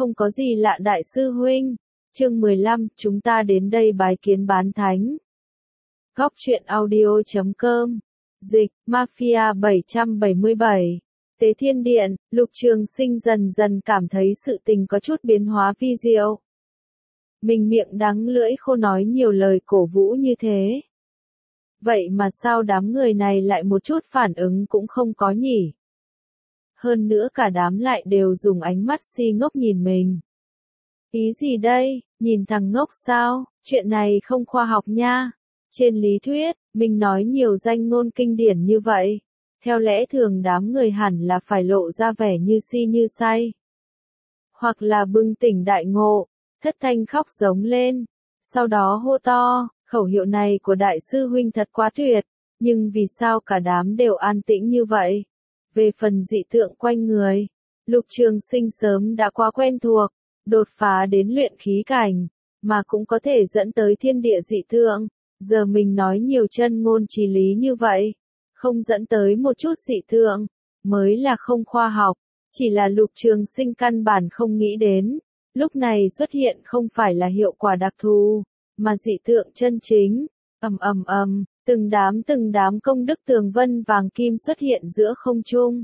Không có gì lạ đại sư huynh. Chương 15, chúng ta đến đây bái kiến bán thánh. Góc truyện audio.com. Dịch, Mafia 777. Tế Thiên Điện, Lục Trường Sinh dần dần cảm thấy sự tình có chút biến hóa vi diệu. Mình miệng đắng lưỡi khô nói nhiều lời cổ vũ như thế. Vậy mà sao đám người này lại một chút phản ứng cũng không có nhỉ? Hơn nữa cả đám lại đều dùng ánh mắt si ngốc nhìn mình. Ý gì đây, nhìn thằng ngốc sao, chuyện này không khoa học nha. Trên lý thuyết, mình nói nhiều danh ngôn kinh điển như vậy. Theo lẽ thường đám người hẳn là phải lộ ra vẻ như si như say. Hoặc là bừng tỉnh đại ngộ, thất thanh khóc giống lên. Sau đó hô to, khẩu hiệu này của đại sư huynh thật quá tuyệt. Nhưng vì sao cả đám đều an tĩnh như vậy? Về phần dị tượng quanh người, Lục Trường Sinh sớm đã quá quen thuộc, đột phá đến luyện khí cảnh, mà cũng có thể dẫn tới thiên địa dị tượng. Giờ mình nói nhiều chân ngôn trí lý như vậy, không dẫn tới một chút dị tượng, mới là không khoa học, chỉ là Lục Trường Sinh căn bản không nghĩ đến. Lúc này xuất hiện không phải là hiệu quả đặc thù, mà dị tượng chân chính. Từng đám công đức tường vân vàng kim xuất hiện giữa không trung.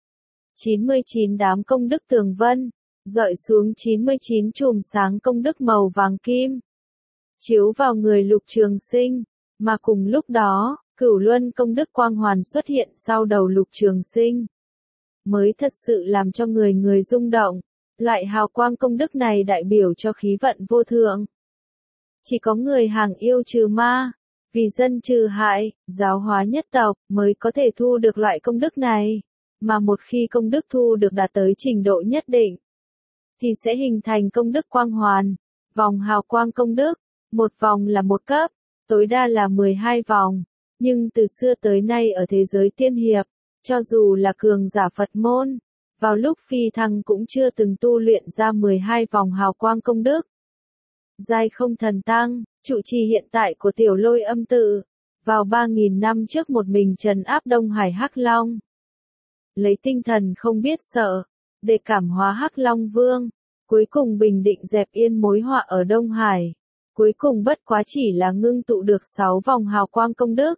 99 đám công đức tường vân, dọi xuống 99 chùm sáng công đức màu vàng kim, chiếu vào người Lục Trường Sinh, mà cùng lúc đó, cửu luân công đức quang hoàn xuất hiện sau đầu Lục Trường Sinh. Mới thật sự làm cho người rung động, loại hào quang công đức này đại biểu cho khí vận vô thượng. Chỉ có người hàng yêu trừ ma, vì dân trừ hại, giáo hóa nhất tộc mới có thể thu được loại công đức này, mà một khi công đức thu được đạt tới trình độ nhất định, thì sẽ hình thành công đức quang hoàn, vòng hào quang công đức, một vòng là một cấp, tối đa là 12 vòng, nhưng từ xưa tới nay ở thế giới tiên hiệp, cho dù là cường giả Phật môn, vào lúc phi thăng cũng chưa từng tu luyện ra 12 vòng hào quang công đức. Giai không thần tăng, trụ trì hiện tại của Tiểu Lôi Âm tự, vào 3.000 năm trước một mình trấn áp Đông Hải Hắc Long. Lấy tinh thần không biết sợ, để cảm hóa Hắc Long Vương, cuối cùng bình định dẹp yên mối họa ở Đông Hải. Cuối cùng bất quá chỉ là ngưng tụ được 6 vòng hào quang công đức.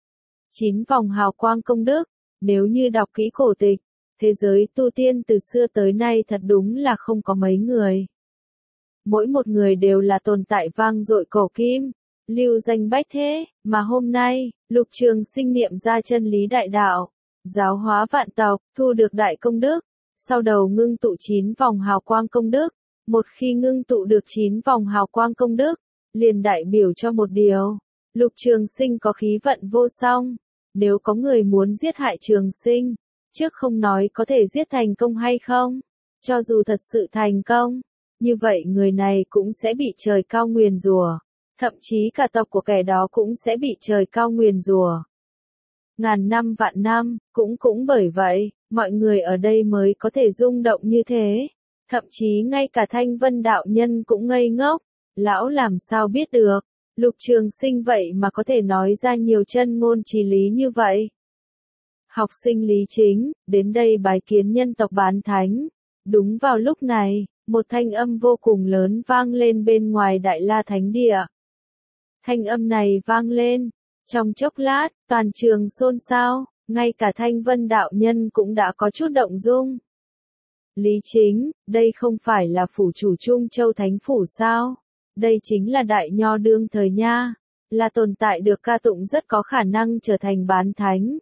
9 vòng hào quang công đức, nếu như đọc kỹ cổ tịch, thế giới tu tiên từ xưa tới nay thật đúng là không có mấy người. Mỗi một người đều là tồn tại vang dội cổ kim, lưu danh bách thế, mà hôm nay, Lục Trường Sinh niệm ra chân lý đại đạo, giáo hóa vạn tộc, thu được đại công đức, sau đầu ngưng tụ 9 vòng hào quang công đức. Một khi ngưng tụ được 9 vòng hào quang công đức, liền đại biểu cho một điều, Lục Trường Sinh có khí vận vô song. Nếu có người muốn giết hại Trường Sinh, trước không nói có thể giết thành công hay không, cho dù thật sự thành công, như vậy người này cũng sẽ bị trời cao nguyền rủa, thậm chí cả tộc của kẻ đó cũng sẽ bị trời cao nguyền rủa. Ngàn năm vạn năm, cũng bởi vậy, mọi người ở đây mới có thể rung động như thế. Thậm chí ngay cả Thanh Vân đạo nhân cũng ngây ngốc, lão làm sao biết được, Lục Trường Sinh vậy mà có thể nói ra nhiều chân ngôn trí lý như vậy. Học sinh Lý Chính, đến đây bái kiến nhân tộc bán thánh. Đúng vào lúc này, một thanh âm vô cùng lớn vang lên bên ngoài Đại La Thánh Địa. Thanh âm này vang lên, trong chốc lát, toàn trường xôn xao, ngay cả Thanh Vân đạo nhân cũng đã có chút động dung. Lý Chính, đây không phải là phủ chủ Trung Châu Thánh Phủ sao? Đây chính là đại nho đương thời nha, là tồn tại được ca tụng rất có khả năng trở thành bán thánh.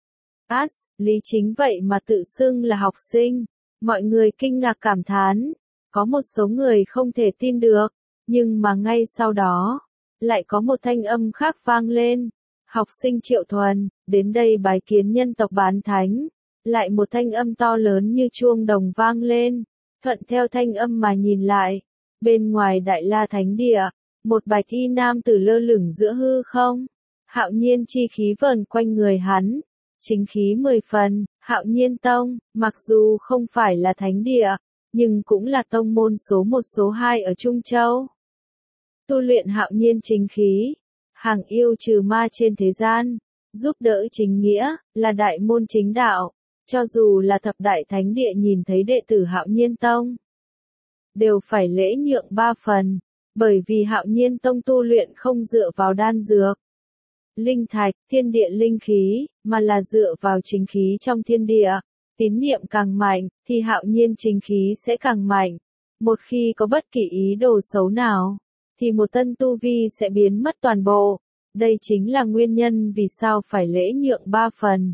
Lý Chính vậy mà tự xưng là học sinh, mọi người kinh ngạc cảm thán, có một số người không thể tin được, nhưng mà ngay sau đó, lại có một thanh âm khác vang lên, học sinh Triệu Thuần, đến đây bái kiến nhân tộc bán thánh. Lại một thanh âm to lớn như chuông đồng vang lên, thuận theo thanh âm mà nhìn lại, bên ngoài Đại La Thánh Địa, một bạch y nam tử lơ lửng giữa hư không, hạo nhiên chi khí vờn quanh người hắn, chính khí 10 phần, Hạo Nhiên Tông, mặc dù không phải là thánh địa, nhưng cũng là tông môn số 1 số 2 ở Trung Châu. Tu luyện hạo nhiên chính khí, hàng yêu trừ ma trên thế gian, giúp đỡ chính nghĩa, là đại môn chính đạo. Cho dù là thập đại thánh địa nhìn thấy đệ tử Hạo Nhiên Tông, đều phải lễ nhượng 3 phần, bởi vì Hạo Nhiên Tông tu luyện không dựa vào đan dược, linh thạch, thiên địa linh khí, mà là dựa vào chính khí trong thiên địa. Tín niệm càng mạnh, thì Hạo Nhiên chính khí sẽ càng mạnh. Một khi có bất kỳ ý đồ xấu nào, thì một tân tu vi sẽ biến mất toàn bộ. Đây chính là nguyên nhân vì sao phải lễ nhượng 3 phần.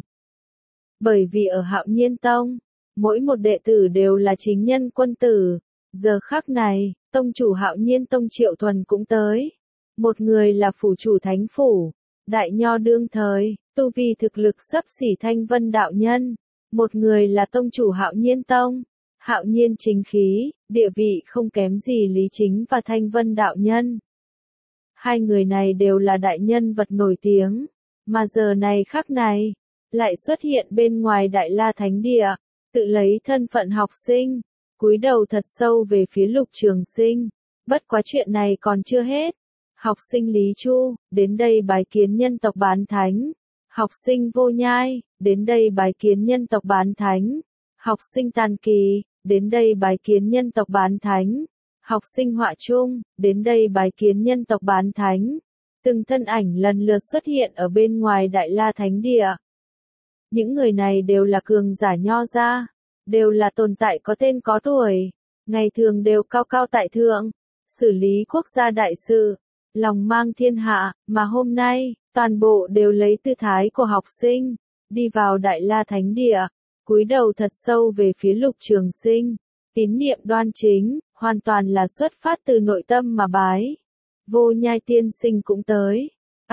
Bởi vì ở Hạo Nhiên Tông, mỗi một đệ tử đều là chính nhân quân tử. Giờ khắc này, tông chủ Hạo Nhiên Tông Triệu Thuần cũng tới. Một người là phủ chủ thánh phủ, đại nho đương thời, tu vi thực lực xấp xỉ Thanh Vân đạo nhân. Một người là tông chủ Hạo Nhiên Tông, Hạo Nhiên chính khí, địa vị không kém gì Lý Chính và Thanh Vân đạo nhân. Hai người này đều là đại nhân vật nổi tiếng, mà giờ này khắc này, lại xuất hiện bên ngoài Đại La Thánh Địa, tự lấy thân phận học sinh, cúi đầu thật sâu về phía Lục Trường Sinh. Bất quá chuyện này còn chưa hết. Học sinh Lý Chu, đến đây bái kiến nhân tộc Bán Thánh. Học sinh Vô Nhai, đến đây bái kiến nhân tộc Bán Thánh. Học sinh Tàn Kỳ, đến đây bái kiến nhân tộc Bán Thánh. Học sinh Họa Trung, đến đây bái kiến nhân tộc Bán Thánh. Từng thân ảnh lần lượt xuất hiện ở bên ngoài Đại La Thánh Địa. Những người này đều là cường giả nho gia, đều là tồn tại có tên có tuổi, ngày thường đều cao cao tại thượng, xử lý quốc gia đại sự, lòng mang thiên hạ, mà hôm nay, toàn bộ đều lấy tư thái của học sinh, đi vào Đại La Thánh Địa, cúi đầu thật sâu về phía Lục Trường Sinh, tín niệm đoan chính, hoàn toàn là xuất phát từ nội tâm mà bái. Vô Nhai tiên sinh cũng tới.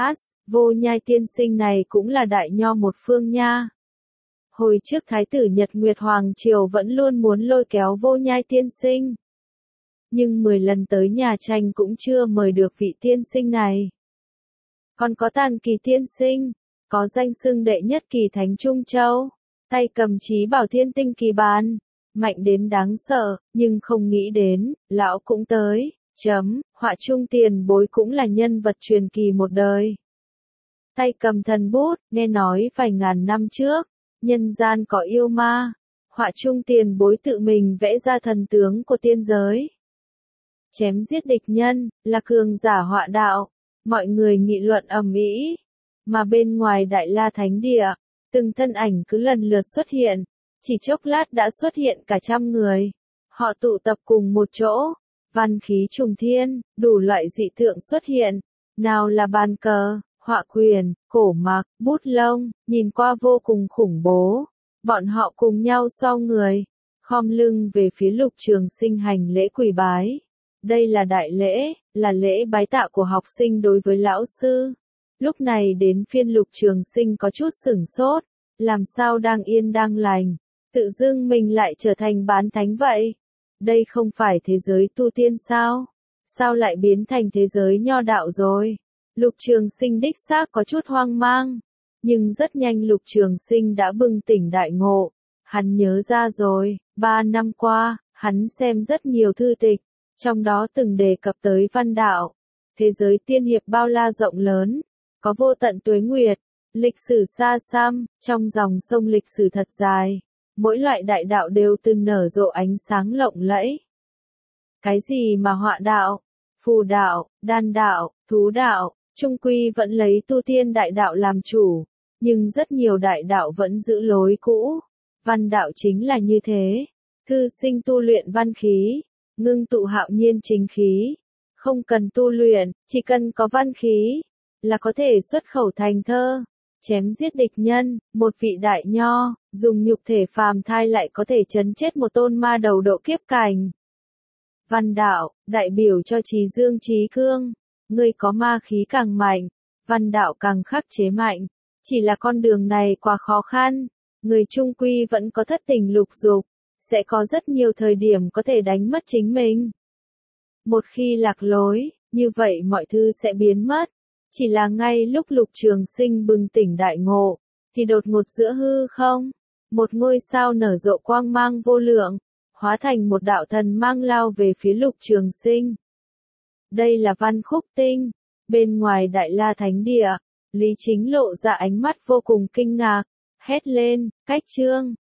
Vô Nhai tiên sinh này cũng là đại nho một phương nha. Hồi trước Thái tử Nhật Nguyệt Hoàng Triều vẫn luôn muốn lôi kéo Vô Nhai tiên sinh. Nhưng 10 lần tới nhà tranh cũng chưa mời được vị tiên sinh này. Còn có Tàn Kỳ tiên sinh, có danh xưng đệ nhất kỳ thánh Trung Châu, tay cầm chí bảo thiên tinh kỳ bàn, mạnh đến đáng sợ, nhưng không nghĩ đến, lão cũng tới. Họa Trung tiền bối cũng là nhân vật truyền kỳ một đời. Tay cầm thần bút, nghe nói vài ngàn năm trước, nhân gian có yêu ma. Họa Trung tiền bối tự mình vẽ ra thần tướng của tiên giới. Chém giết địch nhân, là cường giả họa đạo. Mọi người nghị luận ầm ĩ. Mà bên ngoài Đại La Thánh Địa, từng thân ảnh cứ lần lượt xuất hiện. Chỉ chốc lát đã xuất hiện cả 100 người. Họ tụ tập cùng một chỗ. Văn khí trùng thiên, đủ loại dị tượng xuất hiện. Nào là bàn cờ, họa quyền, cổ mặc, bút lông, nhìn qua vô cùng khủng bố. Bọn họ cùng nhau sau người, khom lưng về phía Lục Trường Sinh hành lễ quỳ bái. Đây là đại lễ, là lễ bái tạ của học sinh đối với lão sư. Lúc này đến phiên Lục Trường Sinh có chút sửng sốt, làm sao đang yên đang lành, tự dưng mình lại trở thành bán thánh vậy? Đây không phải thế giới tu tiên sao? Sao lại biến thành thế giới nho đạo rồi? Lục Trường Sinh đích xác có chút hoang mang. Nhưng rất nhanh Lục Trường Sinh đã bừng tỉnh đại ngộ. Hắn nhớ ra rồi, 3 năm qua, hắn xem rất nhiều thư tịch, trong đó từng đề cập tới văn đạo. Thế giới tiên hiệp bao la rộng lớn, có vô tận tuế nguyệt, lịch sử xa xăm, trong dòng sông lịch sử thật dài. Mỗi loại đại đạo đều từng nở rộ ánh sáng lộng lẫy. Cái gì mà họa đạo, phù đạo, đan đạo, thú đạo, chung quy vẫn lấy tu tiên đại đạo làm chủ, nhưng rất nhiều đại đạo vẫn giữ lối cũ. Văn đạo chính là như thế. Thư sinh tu luyện văn khí, ngưng tụ hạo nhiên chính khí. Không cần tu luyện, chỉ cần có văn khí, là có thể xuất khẩu thành thơ. Chém giết địch nhân, một vị đại nho, dùng nhục thể phàm thai lại có thể chấn chết một tôn ma đầu độ kiếp cảnh. Văn đạo, đại biểu cho trí dương trí cương, người có ma khí càng mạnh, văn đạo càng khắc chế mạnh. Chỉ là con đường này quá khó khăn, người chung quy vẫn có thất tình lục dục, sẽ có rất nhiều thời điểm có thể đánh mất chính mình. Một khi lạc lối, như vậy mọi thứ sẽ biến mất. Chỉ là ngay lúc Lục Trường Sinh bừng tỉnh đại ngộ, thì đột ngột giữa hư không, một ngôi sao nở rộ quang mang vô lượng, hóa thành một đạo thần mang lao về phía Lục Trường Sinh. Đây là Văn Khúc Tinh, bên ngoài Đại La Thánh Địa, Lý Chính lộ ra ánh mắt vô cùng kinh ngạc, hét lên, cách chương,